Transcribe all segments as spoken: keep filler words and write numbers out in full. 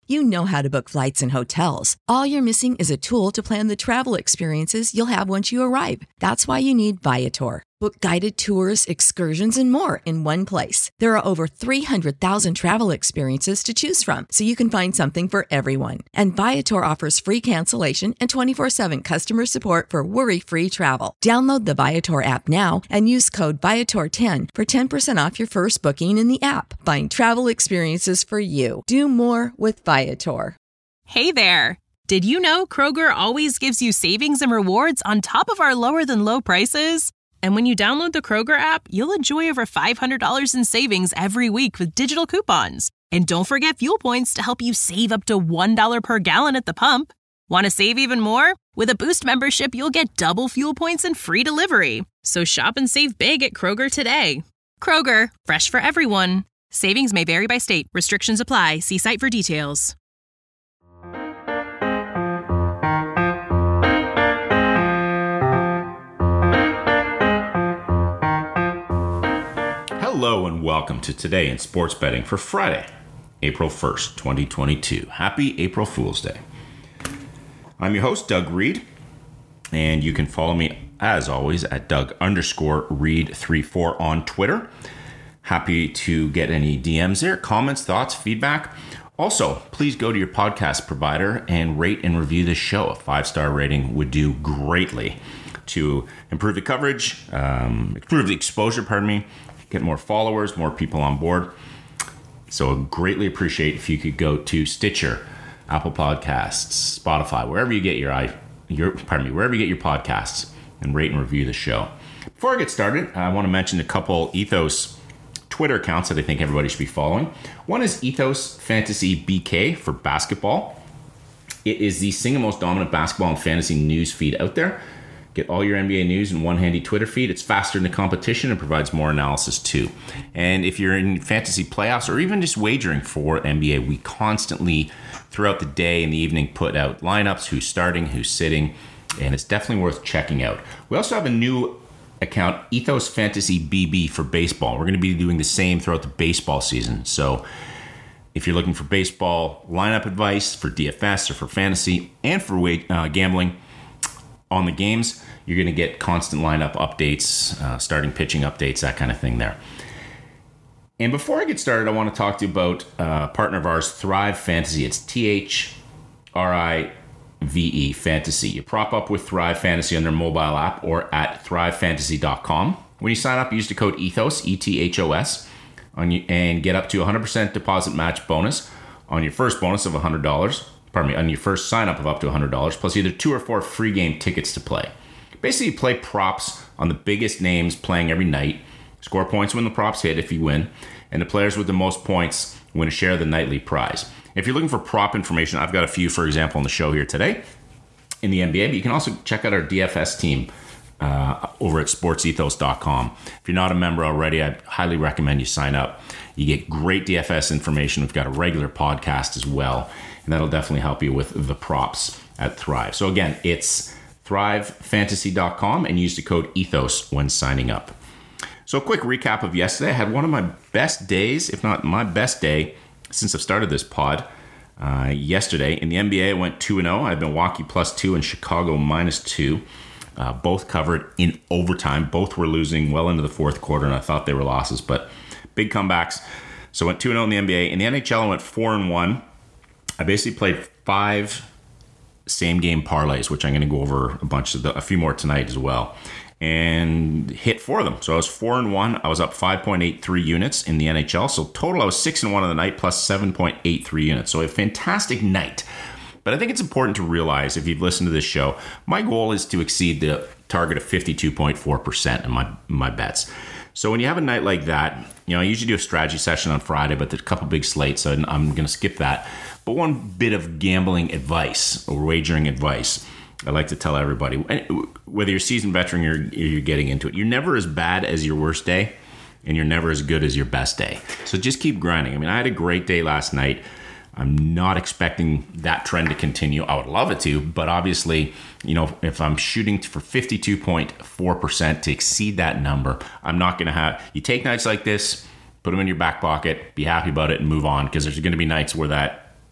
You know how to book flights and hotels. All you're missing is a tool to plan the travel experiences you'll have once you arrive. That's why you need Viator. Book guided tours, excursions, and more in one place. There are over three hundred thousand travel experiences to choose from, so you can find something for everyone. And Viator offers free cancellation and twenty-four seven customer support for worry-free travel. Download the Viator app now and use code Viator ten for ten percent off your first booking in the app. Find travel experiences for you. Do more with Viator. Hey there! Did you know Kroger always gives you savings and rewards on top of our lower-than-low prices? And when you download the Kroger app, you'll enjoy over five hundred dollars in savings every week with digital coupons. And don't forget fuel points to help you save up to one dollar per gallon at the pump. Want to save even more? With a Boost membership, you'll get double fuel points and free delivery. So shop and save big at Kroger today. Kroger, fresh for everyone. Savings may vary by state. Restrictions apply. See site for details. Hello and welcome to Today in Sports Betting for Friday, April first, twenty twenty-two. Happy April Fool's Day. I'm your host, Doug Reed, and you can follow me, as always, at Doug underscore Reed thirty-four on Twitter. Happy to get any D Ms there, comments, thoughts, feedback. Also, please go to your podcast provider and rate and review this show. A five-star rating would do greatly to improve the coverage, um, improve the exposure, pardon me, get more followers, more people on board. So greatly appreciate if you could go to Stitcher, Apple Podcasts, Spotify, wherever you get your i your pardon me, wherever you get your podcasts, and rate and review the show. Before I get started, I want to mention a couple Ethos Twitter accounts that I think everybody should be following. One is Ethos Fantasy B K for basketball. It is the single most dominant basketball and fantasy news feed out there. Get all your N B A news in one handy Twitter feed. It's faster than the competition and provides more analysis too. And if you're in fantasy playoffs or even just wagering for N B A, we constantly, throughout the day and the evening, put out lineups, who's starting, who's sitting, and it's definitely worth checking out. We also have a new account, Ethos Fantasy B B for baseball. We're going to be doing the same throughout the baseball season. So if you're looking for baseball lineup advice for D F S or for fantasy and for uh, gambling on the games, you're going to get constant lineup updates, uh, starting pitching updates, that kind of thing there. And before I get started, I want to talk to you about uh, a partner of ours, Thrive Fantasy. It's T H R I V E Fantasy. You prop up with Thrive Fantasy on their mobile app or at thrive fantasy dot com. When you sign up, use the code ETHOS, E T H O S, on you, and get up to one hundred percent deposit match bonus on your first bonus of one hundred dollars. Pardon me, on your first sign up of up to one hundred dollars, plus either two or four free game tickets to play. Basically, you play props on the biggest names playing every night. Score points when the props hit if you win, and the players with the most points win a share of the nightly prize. If you're looking for prop information, I've got a few, for example, on the show here today in the N B A, but you can also check out our D F S team uh, over at sports ethos dot com. If you're not a member already, I highly recommend you sign up. You get great D F S information. We've got a regular podcast as well, and that'll definitely help you with the props at Thrive. So again, it's thrive fantasy dot com and use the code ETHOS when signing up. So a quick recap of yesterday. I had one of my best days, if not my best day, since I've started this pod. Uh, yesterday in the N B A, I went two and oh. I had Milwaukee plus two and Chicago minus two. Uh, both covered in overtime. Both were losing well into the fourth quarter, and I thought they were losses, but big comebacks. So I went two and oh in the N B A. In the N H L, I went four and one. I basically played five same game parlays, which I'm going to go over a bunch of the, a few more tonight as well, and hit four of them. So I was four and one. I was up five point eight three units in the N H L. So total, I was six and one on the night plus seven point eight three units. So a fantastic night. But I think it's important to realize, if you've listened to this show, my goal is to exceed the target of fifty-two point four percent in my my bets. So when you have a night like that, you know, I usually do a strategy session on Friday, but there's a couple big slates, so I'm going to skip that. But one bit of gambling advice or wagering advice I like to tell everybody, whether you're seasoned veteran or you're getting into it, you're never as bad as your worst day, and you're never as good as your best day. So just keep grinding. I mean, I had a great day last night. I'm not expecting that trend to continue. I would love it to, but obviously, you know, if I'm shooting for fifty-two point four percent to exceed that number, I'm not going to have, you take nights like this, put them in your back pocket, be happy about it, and move on, because there's going to be nights where that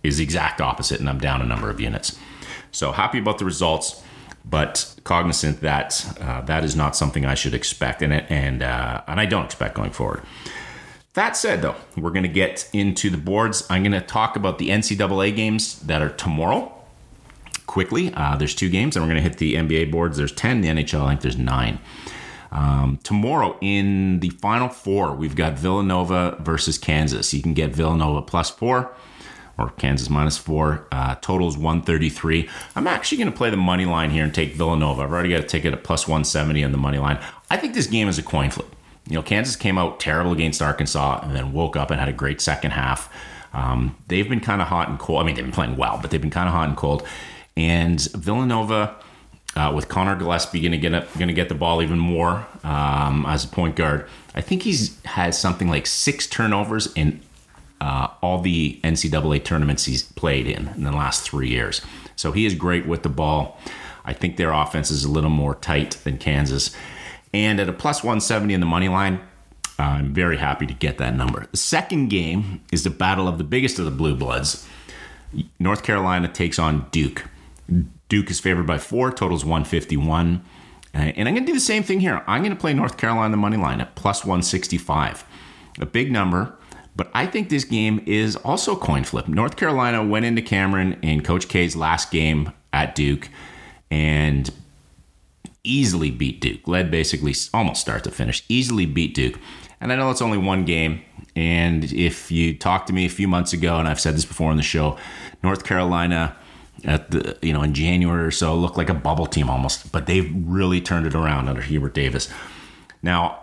is the exact opposite, and I'm down a number of units. So happy about the results, but cognizant that uh, that is not something I should expect, and and uh, and I don't expect going forward. That said, though, we're going to get into the boards. I'm going to talk about the N C double A games that are tomorrow. Quickly, uh, there's two games, and we're going to hit the N B A boards. There's ten. The N H L, I think there's nine. Um, tomorrow in the Final Four, we've got Villanova versus Kansas. You can get Villanova plus four or Kansas minus four. Uh, total is one thirty-three. I'm actually going to play the money line here and take Villanova. I've already got a ticket at plus one seventy on the money line. I think this game is a coin flip. You know, Kansas came out terrible against Arkansas and then woke up and had a great second half. Um, they've been kind of hot and cold. I mean, they've been playing well, but they've been kind of hot and cold. And Villanova, uh, with Connor Gillespie going to get going to get the ball even more um, as a point guard. I think he's had something like six turnovers in uh, all the N C double A tournaments he's played in in the last three years. So he is great with the ball. I think their offense is a little more tight than Kansas. And at a plus one seventy in the money line, I'm very happy to get that number. The second game is the battle of the biggest of the Blue Bloods. North Carolina takes on Duke. Duke is favored by four, totals one fifty-one. Uh, and I'm going to do the same thing here. I'm going to play North Carolina the money line at plus one sixty-five. A big number, but I think this game is also a coin flip. North Carolina went into Cameron in Coach K's last game at Duke and easily beat Duke. Led basically almost start to finish. Easily beat Duke. And I know it's only one game. And if you talked to me a few months ago, and I've said this before on the show, North Carolina at the you know in January or so looked like a bubble team almost, but they've really turned it around under Hubert Davis. Now,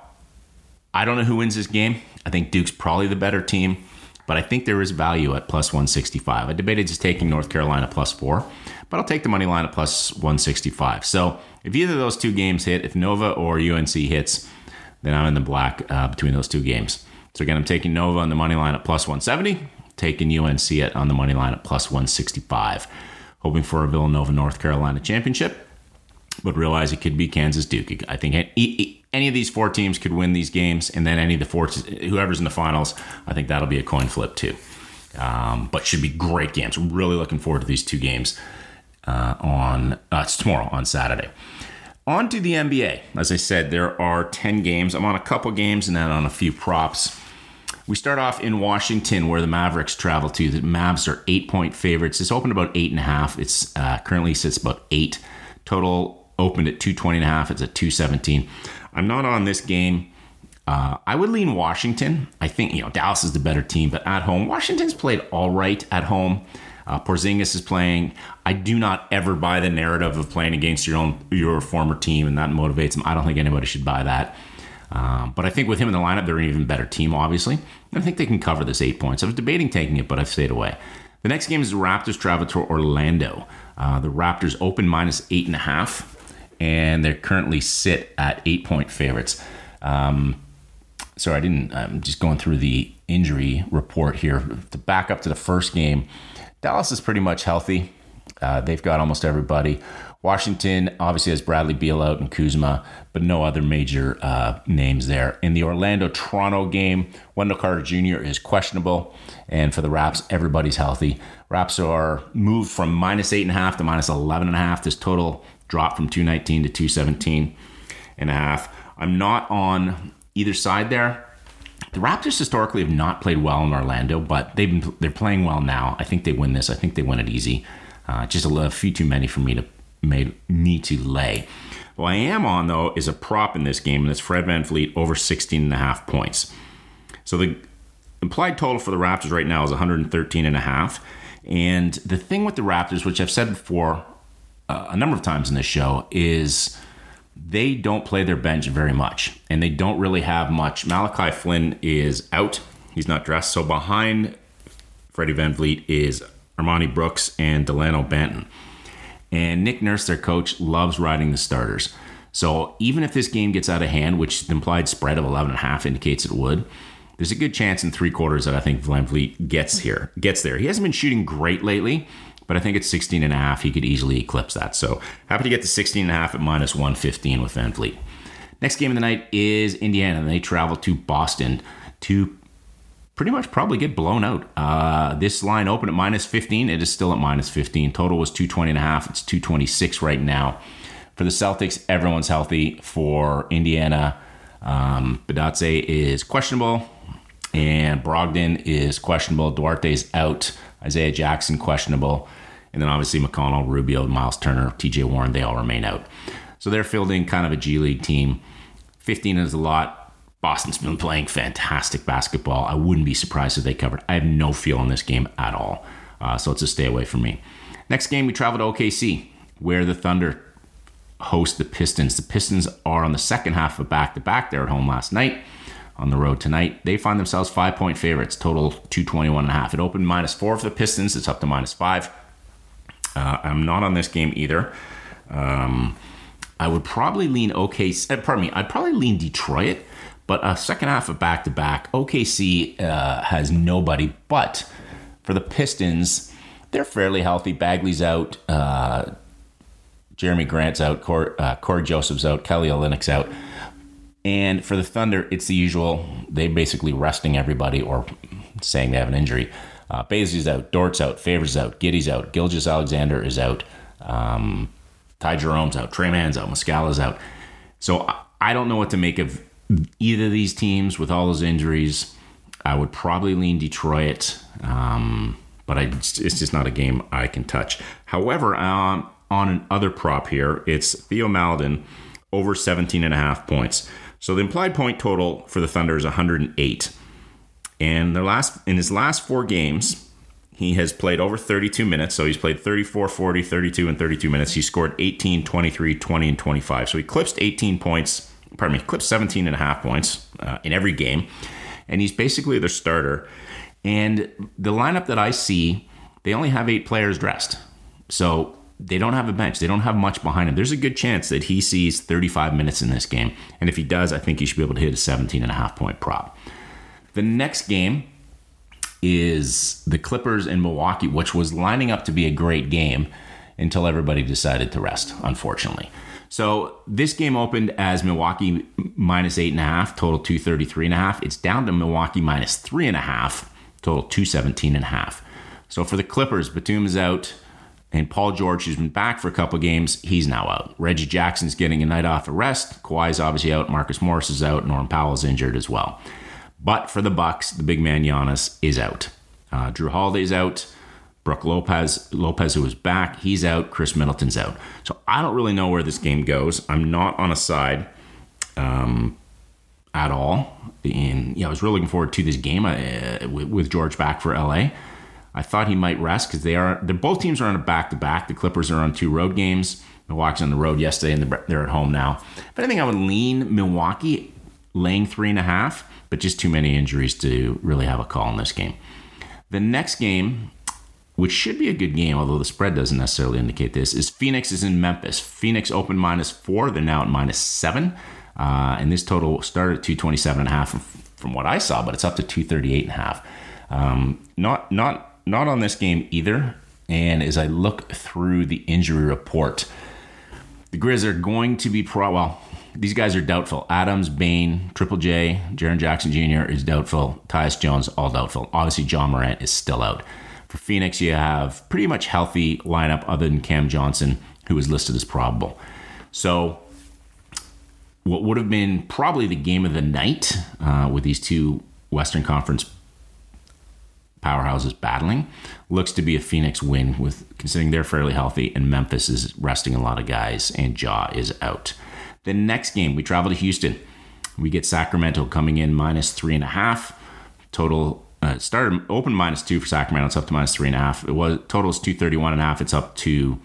I don't know who wins this game. I think Duke's probably the better team, but I think there is value at plus one sixty-five. I debated just taking North Carolina plus four, but I'll take the money line at plus one sixty-five. So if either of those two games hit, if Nova or U N C hits, then I'm in the black uh, between those two games. So again, I'm taking Nova on the money line at plus one seventy, taking U N C at on the money line at plus one sixty-five. Hoping for a Villanova North Carolina championship, but realize it could be Kansas Duke. I think any of these four teams could win these games, and then any of the four, whoever's in the finals, I think that'll be a coin flip too. Um, but should be great games. Really looking forward to these two games uh, on uh, it's tomorrow on Saturday. On to the N B A. As I said, there are ten games. I'm on a couple games and then on a few props. We start off in Washington, where the Mavericks travel to. The Mavs are eight-point favorites. It's opened about eight and a half. It's uh, currently sits about eight. Total opened at two twenty and a half. It's at two seventeen. I'm not on this game. Uh, I would lean Washington. I think you know Dallas is the better team, but at home, Washington's played all right at home. Uh, Porzingis is playing. I do not ever buy the narrative of playing against your own your former team, and that motivates him. I don't think anybody should buy that. Um, but I think with him in the lineup, they're an even better team, obviously. And I think they can cover this eight points. I was debating taking it, but I've stayed away. The next game is the Raptors travel to Orlando. Uh, the Raptors open minus eight and a half, and they currently sit at eight-point favorites. Um, sorry, I didn't. I'm just going through the injury report here. To back up to the first game, Dallas is pretty much healthy. Uh, they've got almost everybody. Washington obviously has Bradley Beal out and Kuzma, but no other major uh, names there. In the Orlando-Toronto game, Wendell Carter Junior is questionable, and for the Raps, everybody's healthy. Raps are moved from minus eight and a half to minus eleven and a half. This total dropped from two nineteen to two seventeen and a half. I'm not on either side there. The Raptors historically have not played well in Orlando, but they've been, they're playing well now. I think they win this. I think they win it easy. Uh, just a, little, a few too many for me to made me to lay. What I am on, though, is a prop in this game, and it's Fred VanVleet over sixteen and a half points. So the implied total for the Raptors right now is one thirteen and a half. And the thing with the Raptors, which I've said before uh, a number of times in this show, is they don't play their bench very much, and they don't really have much. Malachi Flynn is out. He's not dressed. So behind Freddie VanVleet is Armani Brooks and Delano Banton. And Nick Nurse, their coach, loves riding the starters. So even if this game gets out of hand, which the implied spread of eleven and a half indicates it would, there's a good chance in three quarters that I think VanVleet gets here, gets there. He hasn't been shooting great lately, but I think at sixteen and a half, he could easily eclipse that. So happy to get to sixteen and a half at minus one fifteen with VanVleet. Next game of the night is Indiana, and they travel to Boston to pretty much probably get blown out. Uh, this line opened at minus fifteen. It is still at minus fifteen. Total was two twenty and a half. It's two twenty-six right now. For the Celtics, everyone's healthy. For Indiana, um, Badatse is questionable, and Brogdon is questionable. Duarte's out. Isaiah Jackson questionable. And then obviously McConnell, Rubio, Miles Turner, T J Warren, they all remain out. So they're fielding kind of a G League team. fifteen is a lot. Boston's been playing fantastic basketball. I wouldn't be surprised if they covered. I have no feel in this game at all. Uh, so it's a stay away from me. Next game, we travel to O K C, where the Thunder host the Pistons. The Pistons are on the second half of back-to-back. They're at home last night. On the road tonight, they find themselves five-point favorites, total two twenty-one and a half. It opened minus four for the Pistons. It's up to minus five. Uh, I'm not on this game either. Um, I would probably lean O K C. Uh, pardon me. I'd probably lean Detroit, but a second half of back-to-back, O K C uh, has nobody. But for the Pistons, they're fairly healthy. Bagley's out. Uh, Jeremy Grant's out. Corey, uh, Corey Joseph's out. Kelly Olynyk's out. And for the Thunder, it's the usual. They're basically resting everybody or saying they have an injury. Uh, Bazley's out. Dort's out. Favors out. Giddey's out. Gilgeous-Alexander is out. Um, Ty Jerome's out. Trey Mann's out. Muscala's out. So I, I don't know what to make of either of these teams with all those injuries. I would probably lean Detroit, um, but I, it's just not a game I can touch. However, um, on an other prop here, it's Theo Maledon over seventeen and a half points. So the implied point total for the Thunder is one hundred eight. And their last in his last four games, he has played over thirty-two minutes. So he's played thirty-four, forty, thirty-two, and thirty-two minutes. He scored eighteen, twenty-three, twenty, and twenty-five. So he clipped eighteen points, pardon me, he clipped seventeen and a half points uh, in every game. And he's basically their starter. And the lineup that I see, they only have eight players dressed. So they don't have a bench. They don't have much behind him. There's a good chance that he sees thirty-five minutes in this game. And if he does, I think he should be able to hit a seventeen and a half point prop. The next game is the Clippers in Milwaukee, which was lining up to be a great game until everybody decided to rest, unfortunately. So this game opened as Milwaukee minus eight and a half, total two thirty-three and a half. It's down to Milwaukee minus three and a half, total two seventeen and a half. So for the Clippers, Batum is out. And Paul George, who's been back for a couple games, he's now out. Reggie Jackson's getting a night off of rest. Kawhi's obviously out. Marcus Morris is out. Norman Powell's injured as well. But for the Bucks, the big man Giannis is out. Uh, Drew Holiday's out. Brook Lopez, Lopez, who is back, he's out. Chris Middleton's out. So I don't really know where this game goes. I'm not on a side um, at all. And yeah, I was really looking forward to this game uh, with, with George back for L A. I thought he might rest because they are. They're, both teams are on a back-to-back. The Clippers are on two road games. Milwaukee's on the road yesterday, and they're at home now. But I think I would lean Milwaukee, laying three and a half, but just too many injuries to really have a call in this game. The next game, which should be a good game, although the spread doesn't necessarily indicate this, is Phoenix is in Memphis. Phoenix opened minus four. They're now at minus seven. Uh, and this total started at two twenty-seven and a half from, from what I saw, but it's up to two thirty-eight and a half. Um, not, not, Not on this game either. And as I look through the injury report, the Grizz are going to be pro. Well, these guys are doubtful. Adams, Bane, Triple J, Jaren Jackson Junior is doubtful. Tyus Jones, all doubtful. Obviously, John Morant is still out. For Phoenix, you have pretty much healthy lineup other than Cam Johnson, who is listed as probable. So what would have been probably the game of the night uh, with these two Western Conference powerhouses battling looks to be a Phoenix win, with considering they're fairly healthy and Memphis is resting a lot of guys and Ja is out. The next game, we travel to Houston. We get Sacramento coming in minus three and a half. Total uh, started open minus two for Sacramento. It's up to minus three and a half. It was total is two thirty-one and a half. It's up to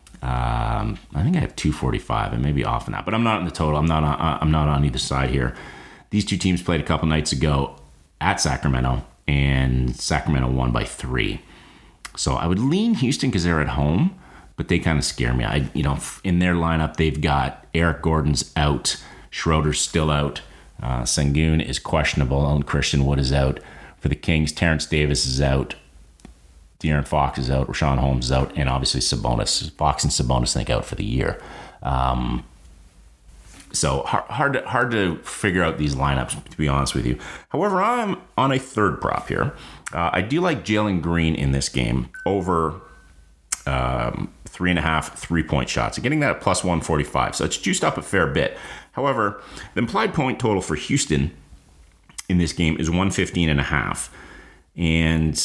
um, I think I have two forty-five. I may be off on that, but I'm not in the total. I'm not on, I'm not on either side here. These two teams played a couple nights ago at Sacramento, and Sacramento won by three. So I would lean Houston because they're at home, but they kind of scare me. I, you know, in their lineup, they've got Eric Gordon's out, Schroeder's still out, uh, Sengun is questionable, and Christian Wood is out. For the Kings, Terrence Davis is out, De'Aaron Fox is out, Rashawn Holmes is out, and obviously Sabonis. Fox and Sabonis think out for the year. Um, So hard, hard, to, hard to figure out these lineups, to be honest with you. However, I'm on a third prop here. Uh, I do like Jalen Green in this game over um, three and a half three-point shots. I'm getting that at plus one forty-five, so it's juiced up a fair bit. However, the implied point total for Houston in this game is one fifteen and a half. And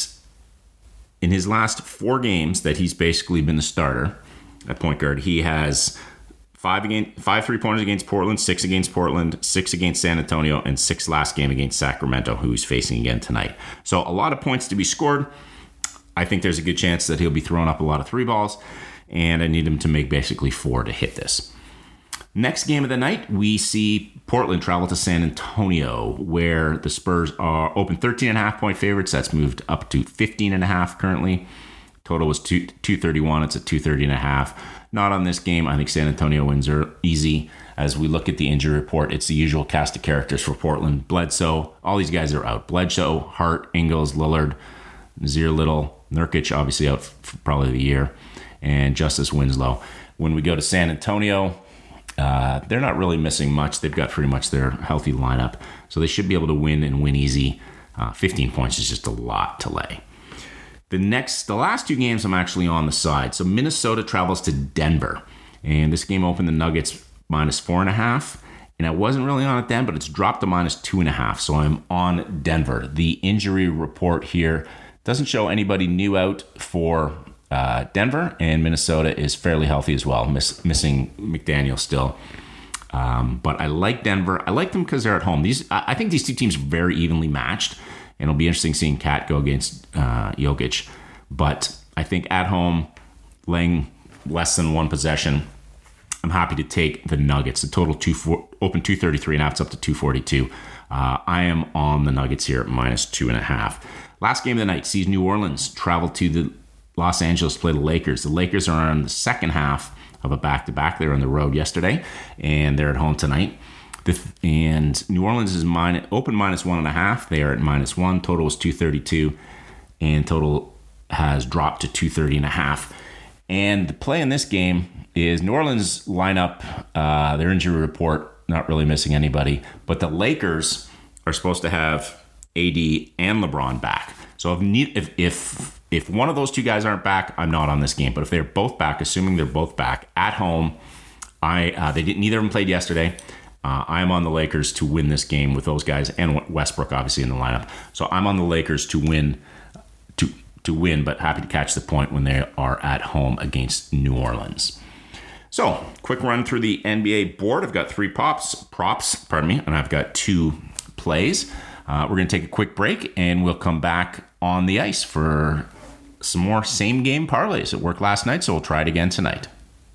in his last four games that he's basically been the starter at point guard, he has Five against five three pointers against Portland, six against Portland, six against San Antonio, and six last game against Sacramento, who he's facing again tonight. So a lot of points to be scored. I think there's a good chance that he'll be throwing up a lot of three balls, and I need him to make basically four to hit this. Next game of the night, we see Portland travel to San Antonio, where the Spurs are open thirteen and a half point favorites. That's moved up to fifteen and a half currently. Total was two thirty-one. It's at two thirty and a half. Not on this game. I think San Antonio wins are easy. As we look at the injury report, it's the usual cast of characters for Portland. Bledsoe, all these guys are out. Bledsoe, Hart, Ingles, Lillard, Nassir Little, Nurkic, obviously out for probably the year, and Justice Winslow. When we go to San Antonio, uh, they're not really missing much. They've got pretty much their healthy lineup, so they should be able to win and win easy. Uh, fifteen points is just a lot to lay. The next, the last two games, I'm actually on the side. So Minnesota travels to Denver, and this game opened the Nuggets minus four and a half, and I wasn't really on it then, but it's dropped to minus two and a half. So I'm on Denver. The injury report here doesn't show anybody new out for uh, Denver, and Minnesota is fairly healthy as well, miss, missing McDaniel still. Um, but I like Denver. I like them because they're at home. These, I think these two teams are very evenly matched. And it'll be interesting seeing Kat go against uh, Jokic. But I think at home, laying less than one possession, I'm happy to take the Nuggets. The total two four, open two thirty-three and a half, it's up to two forty-two. Uh, I am on the Nuggets here at minus two and a half. Last game of the night sees New Orleans travel to the Los Angeles to play the Lakers. The Lakers are on the second half of a back-to-back. They were on the road yesterday, and they're at home tonight. And New Orleans is minus, open minus one and a half. They are at minus one. Total is two thirty-two, and total has dropped to two thirty and a half. And the play in this game is New Orleans lineup, uh, their injury report, not really missing anybody, but the Lakers are supposed to have A D and LeBron back. So if if if if one of those two guys aren't back, I'm not on this game. But if they're both back, assuming they're both back at home, I uh, they didn't. Neither of them played yesterday. Uh, I'm on the Lakers to win this game with those guys and Westbrook obviously in the lineup. So I'm on the Lakers to win, to to win, but happy to catch the point when they are at home against New Orleans. So quick run through the N B A board. I've got three props, props, pardon me, and I've got two plays. Uh, we're going to take a quick break and we'll come back on the ice for some more same game parlays. It worked last night, so we'll try it again tonight.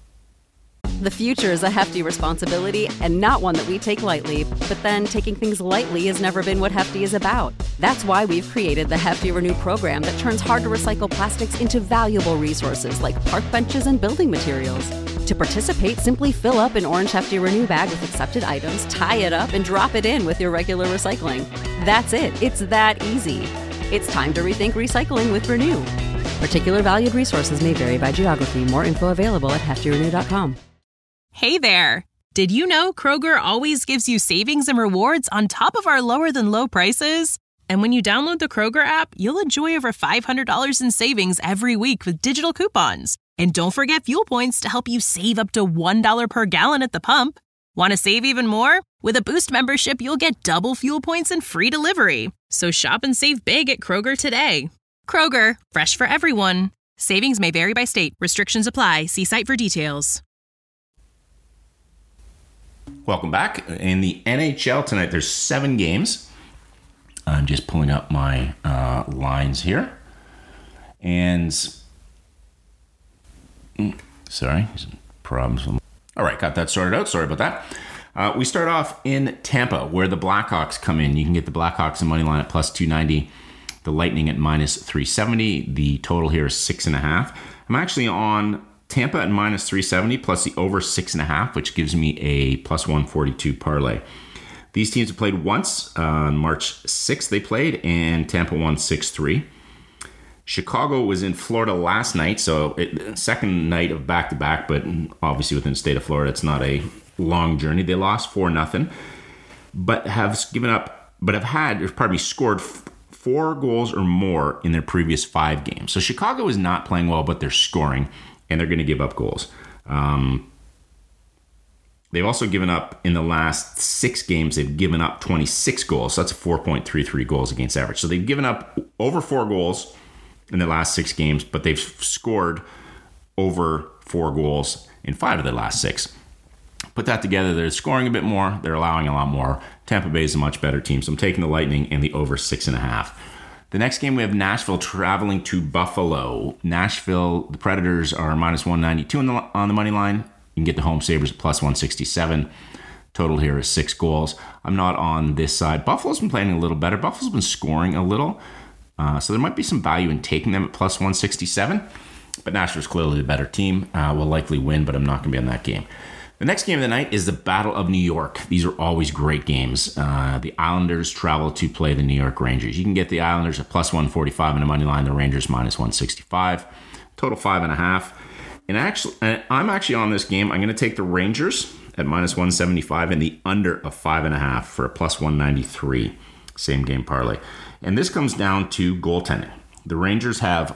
The future is a hefty responsibility and not one that we take lightly. But then taking things lightly has never been what Hefty is about. That's why we've created the Hefty Renew program that turns hard-to-recycle plastics into valuable resources like park benches and building materials. To participate, simply fill up an orange Hefty Renew bag with accepted items, tie it up, and drop it in with your regular recycling. That's it. It's that easy. It's time to rethink recycling with Renew. Particular valued resources may vary by geography. More info available at hefty renew dot com. Hey there! Did you know Kroger always gives you savings and rewards on top of our lower-than-low prices? And when you download the Kroger app, you'll enjoy over five hundred dollars in savings every week with digital coupons. And don't forget fuel points to help you save up to one dollar per gallon at the pump. Want to save even more? With a Boost membership, you'll get double fuel points and free delivery. So shop and save big at Kroger today. Kroger, fresh for everyone. Savings may vary by state. Restrictions apply. See site for details. Welcome back. In the N H L tonight, there's seven games. I'm just pulling up my uh, lines here. And, sorry, some problems. All right, got that sorted out. Sorry about that. Uh, we start off in Tampa, where the Blackhawks come in. You can get the Blackhawks in money line at plus two ninety. The Lightning at minus three seventy. The total here is six and a half. I'm actually on Tampa at minus three seventy plus the over six and a half, which gives me a plus one forty-two parlay. These teams have played once. Uh, on March sixth they played, and Tampa won six three. Chicago was in Florida last night, so it, second night of back-to-back, but obviously within the state of Florida, it's not a long journey. They lost four nothing, but have given up, but have had, or pardon me, scored f- four goals or more in their previous five games. So Chicago is not playing well, but they're scoring, and they're going to give up goals. Um, they've also given up, in the last six games, they've given up twenty-six goals. So that's four point three three goals against average. So they've given up over four goals in the last six games, but they've scored over four goals in five of the last six. Put that together, they're scoring a bit more, they're allowing a lot more. Tampa Bay is a much better team, so I'm taking the Lightning and the over six and a half. The next game, we have Nashville traveling to Buffalo. Nashville, the Predators are minus one ninety-two on the, on the money line. You can get the home Sabres at plus one sixty-seven. Total here is six goals. I'm not on this side. Buffalo's been playing a little better. Buffalo's been scoring a little. Uh, so there might be some value in taking them at plus one sixty-seven. But Nashville's clearly the better team. Uh, will likely win, but I'm not going to be on that game. The next game of the night is the Battle of New York. These are always great games. Uh, the Islanders travel to play the New York Rangers. You can get the Islanders at plus one forty-five on the money line. The Rangers minus one sixty-five. Total five and a half. And actually, I'm actually on this game. I'm going to take the Rangers at minus one seventy-five and the under of five and a half for a plus one ninety-three. Same game parlay. And this comes down to goaltending. The Rangers have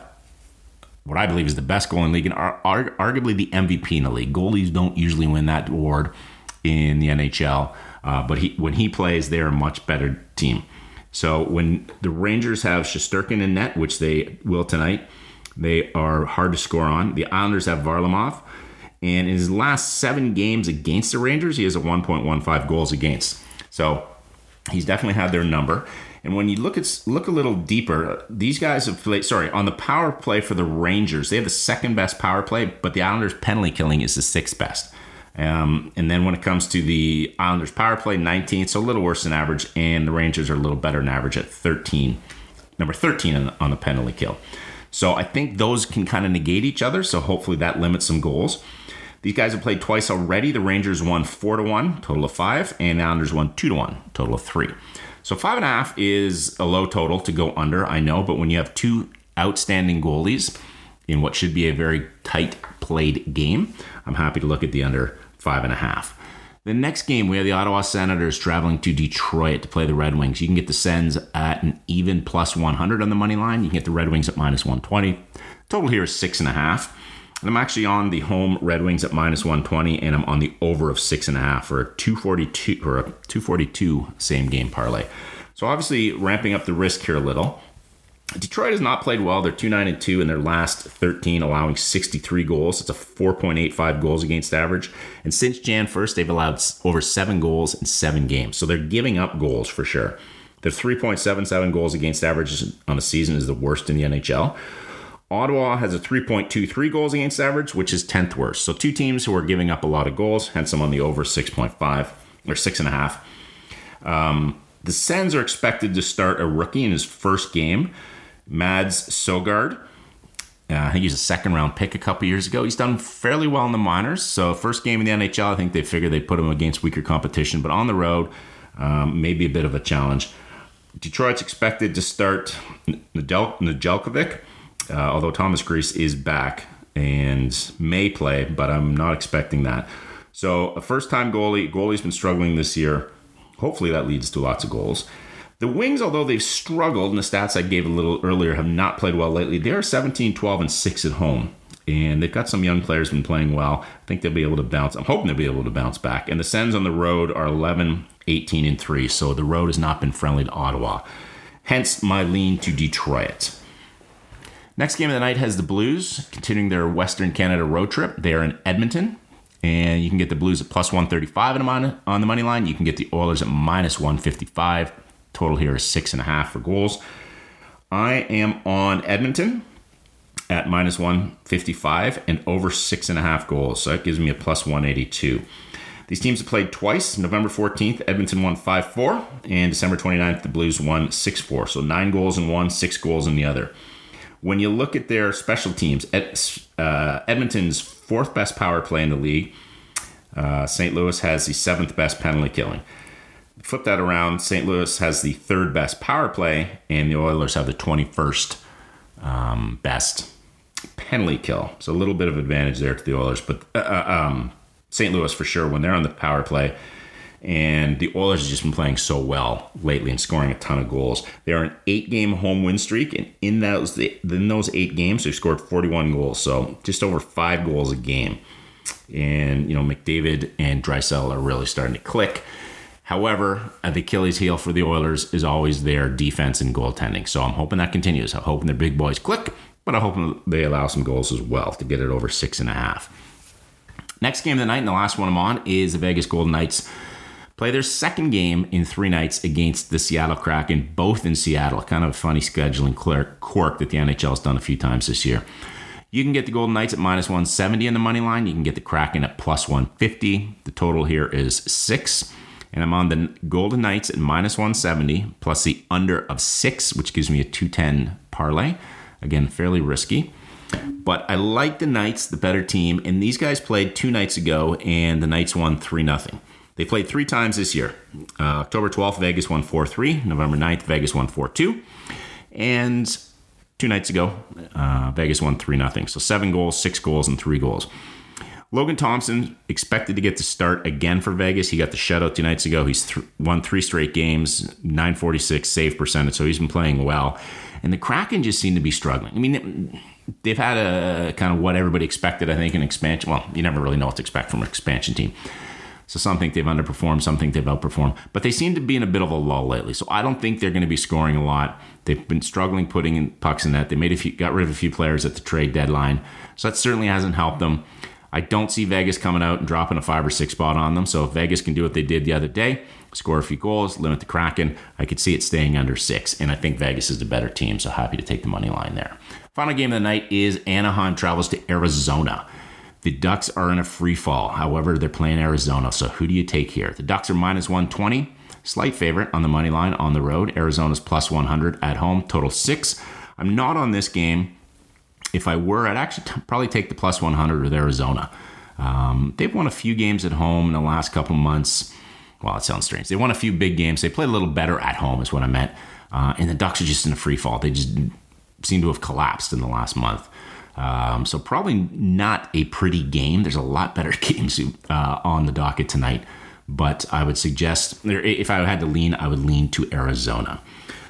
what I believe is the best goal in the league and are, are arguably the M V P in the league. Goalies don't usually win that award in the N H L, uh, but he, when he plays, they're a much better team. So when the Rangers have Shesterkin in net, which they will tonight, they are hard to score on. The Islanders have Varlamov, and in his last seven games against the Rangers, he has a one point one five goals against. So he's definitely had their number. And when you look at look a little deeper, these guys have played, sorry, on the power play for the Rangers, they have the second best power play, but the Islanders' penalty killing is the sixth best. Um, and then when it comes to the Islanders' power play, nineteenth, so a little worse than average, and the Rangers are a little better than average at thirteen, number thirteen on, on the penalty kill. So I think those can kind of negate each other, so hopefully that limits some goals. These guys have played twice already. The Rangers won four to one, total of five, and the Islanders won two to one, total of three. So five and a half is a low total to go under, I know, but when you have two outstanding goalies in what should be a very tight played game, I'm happy to look at the under five and a half. The next game, we have the Ottawa Senators traveling to Detroit to play the Red Wings. You can get the Sens at an even plus one hundred on the money line. You can get the Red Wings at minus one twenty. Total here is six and a half. And I'm actually on the home Red Wings at minus one twenty, and I'm on the over of six and a half for a two forty-two or a two forty-two same game parlay. So obviously ramping up the risk here a little. Detroit has not played well. They're two nine and two in their last thirteen, allowing sixty-three goals. It's a four point eight five goals against average. And since January first, they've allowed over seven goals in seven games. So they're giving up goals for sure. Their three point seven seven goals against average on the season is the worst in the N H L. Ottawa has a three point two three goals against average, which is tenth worst. So two teams who are giving up a lot of goals, hence I'm on the over six point five or six and a half. Um, the Sens are expected to start a rookie in his first game, Mads Søgaard. Uh, I think he's a second round pick a couple years ago. He's done fairly well in the minors. So first game in the N H L, I think they figured they'd put him against weaker competition, but on the road, um, maybe a bit of a challenge. Detroit's expected to start Nedel- Nedeljkovic. Uh, although Thomas Greiss is back and may play, but I'm not expecting that. So a first-time goalie. Goalie's been struggling this year. Hopefully that leads to lots of goals. The Wings, although they've struggled, and the stats I gave a little earlier have not played well lately, they're seventeen, twelve, and six at home. And they've got some young players been playing well. I think they'll be able to bounce. I'm hoping they'll be able to bounce back. And the Sens on the road are eleven, eighteen, and three. So the road has not been friendly to Ottawa. Hence my lean to Detroit. Next game of the night has the Blues continuing their Western Canada road trip. They are in Edmonton, and you can get the Blues at plus one thirty-five on the money line. You can get the Oilers at minus one fifty-five. Total here is six and a half for goals. I am on Edmonton at minus one fifty-five and over six and a half goals. So that gives me a plus one eighty-two. These teams have played twice. November fourteenth, Edmonton won five four, and December twenty-ninth, the Blues won six four. So nine goals in one, six goals in the other. When you look at their special teams, Ed, uh, Edmonton's fourth best power play in the league. Uh, Saint Louis has the seventh best penalty killing. Flip that around, Saint Louis has the third best power play, and the Oilers have the twenty-first um, best penalty kill. So a little bit of advantage there to the Oilers, but uh, um, Saint Louis for sure when they're on the power play. And the Oilers have just been playing so well lately and scoring a ton of goals. They're an eight-game home win streak, and in those in those eight games, they've scored forty-one goals, so just over five goals a game. And, you know, McDavid and Draisaitl are really starting to click. However, the Achilles heel for the Oilers is always their defense and goaltending. So I'm hoping that continues. I'm hoping their big boys click, but I'm hoping they allow some goals as well to get it over six and a half. Next game of the night, and the last one I'm on, is the Vegas Golden Knights play their second game in three nights against the Seattle Kraken, both in Seattle. Kind of a funny scheduling quirk that the N H L has done a few times this year. You can get the Golden Knights at minus one seventy in the money line. You can get the Kraken at plus one fifty. The total here is six. And I'm on the Golden Knights at minus one seventy, plus the under of six, which gives me a two ten parlay. Again, fairly risky. But I like the Knights, the better team. And these guys played two nights ago, and the Knights won three nothing. They played three times this year. Uh, October twelfth, Vegas won four three. November ninth, Vegas won four two. And two nights ago, uh, Vegas won three nothing. So seven goals, six goals, and three goals. Logan Thompson expected to get to start again for Vegas. He got the shutout two nights ago. He's th- won three straight games, nine forty-six save percentage, so he's been playing well. And the Kraken just seem to be struggling. I mean, they've had a kind of what everybody expected, I think, in expansion. Well, you never really know what to expect from an expansion team. So some think they've underperformed, some think they've outperformed. But they seem to be in a bit of a lull lately. So I don't think they're going to be scoring a lot. They've been struggling putting in pucks in net. They made a few, got rid of a few players at the trade deadline. So that certainly hasn't helped them. I don't see Vegas coming out and dropping a five or six spot on them. So if Vegas can do what they did the other day, score a few goals, limit the Kraken, I could see it staying under six. And I think Vegas is the better team, so happy to take the money line there. Final game of the night is Anaheim travels to Arizona. The Ducks are in a free fall. However, they're playing Arizona. So who do you take here? The Ducks are minus one twenty. Slight favorite on the money line on the road. Arizona's plus one hundred at home. Total six. I'm not on this game. If I were, I'd actually t- probably take the plus one hundred with Arizona. Um, they've won a few games at home in the last couple months. Well, it sounds strange. They won a few big games. They played a little better at home is what I meant. Uh, and the Ducks are just in a free fall. They just seem to have collapsed in the last month. Um, so probably not a pretty game. There's a lot better games uh, on the docket tonight. But I would suggest, if I had to lean, I would lean to Arizona.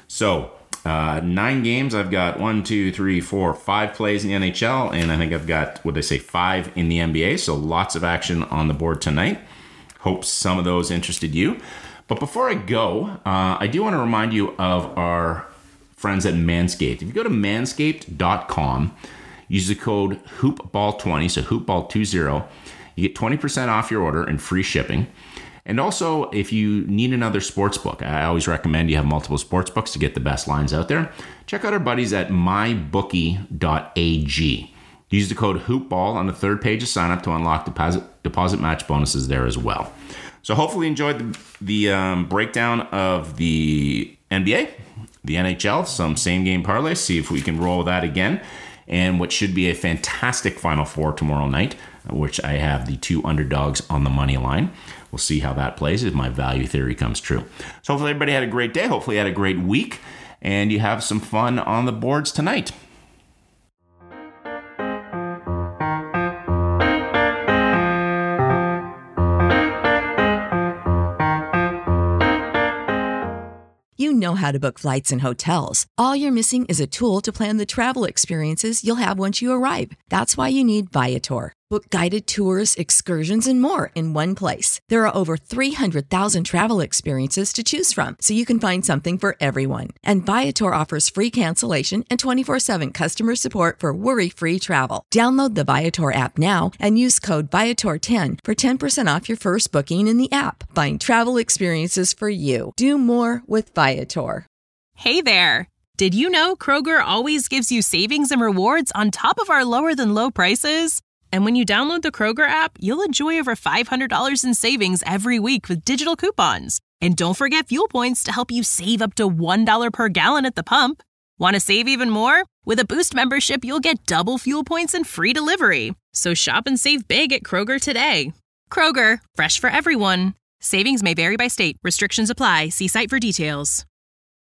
So uh, nine games. I've got one, two, three, four, five plays in the N H L. And I think I've got, what did I say, five in the N B A. So lots of action on the board tonight. Hope some of those interested you. But before I go, uh, I do want to remind you of our friends at Manscaped. If you go to manscaped dot com, use the code hoop ball twenty, so hoop ball twenty, you get twenty percent off your order and free shipping. And also, if you need another sports book, I always recommend you have multiple sports books to get the best lines out there. Check out our buddies at my bookie dot a g. Use the code hoopball on the third page of sign up to unlock deposit deposit match bonuses there as well. So hopefully you enjoyed the, the um, breakdown of the N B A, the N H L, some same game parlays, see if we can roll that again. And what should be a fantastic Final Four tomorrow night, which I have the two underdogs on the money line. We'll see how that plays if my value theory comes true. So hopefully everybody had a great day. Hopefully you had a great week. And you have some fun on the boards tonight. You know how to book flights and hotels. All you're missing is a tool to plan the travel experiences you'll have once you arrive. That's why you need Viator. Book guided tours, excursions, and more in one place. There are over three hundred thousand travel experiences to choose from, so you can find something for everyone. And Viator offers free cancellation and twenty-four seven customer support for worry-free travel. Download the Viator app now and use code Viator ten for ten percent off your first booking in the app. Find travel experiences for you. Do more with Viator. Hey there! Did you know Kroger always gives you savings and rewards on top of our lower than low prices? And when you download the Kroger app, you'll enjoy over five hundred dollars in savings every week with digital coupons. And don't forget fuel points to help you save up to one dollar per gallon at the pump. Want to save even more? With a Boost membership, you'll get double fuel points and free delivery. So shop and save big at Kroger today. Kroger, fresh for everyone. Savings may vary by state. Restrictions apply. See site for details.